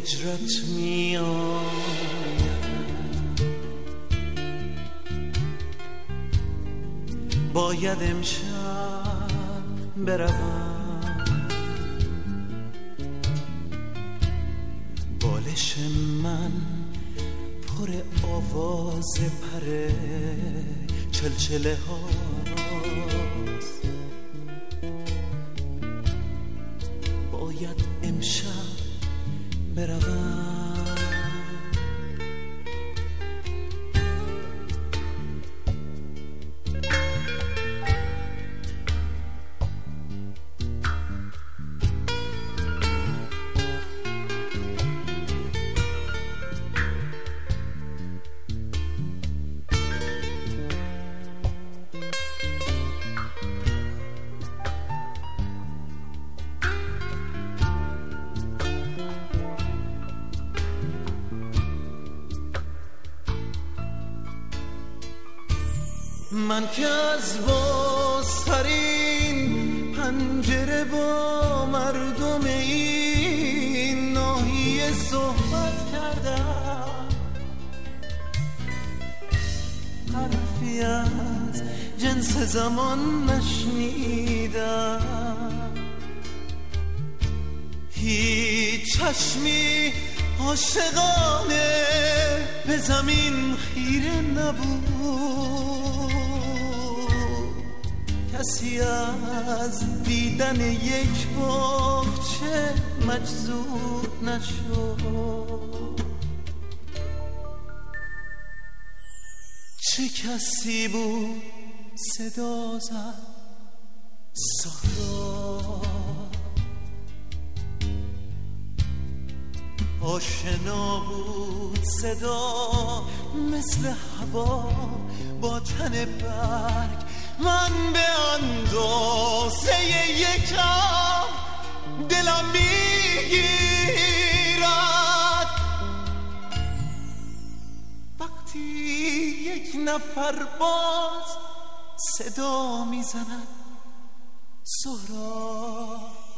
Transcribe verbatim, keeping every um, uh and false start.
هجرت میآید، باید امشب بروم، بالش من پر آواز پر چلچله هاست، باید امشب بروم. من که از بازترین پنجره با مردم این ناحیه صحبت کردم، حرفی از جنس زمان نشنیدم، هیچ چشمی عاشقانه به زمین خیره نبود، کسی از دیدن یک باغچه مجذوب نشد. چه کسی بود صدا زد سارا، آشنا بود صدا مثل هوا با تن برگ، من به اندازه یکم دلم میگیرد وقتی یک نفر باز صدا میزند سهراب.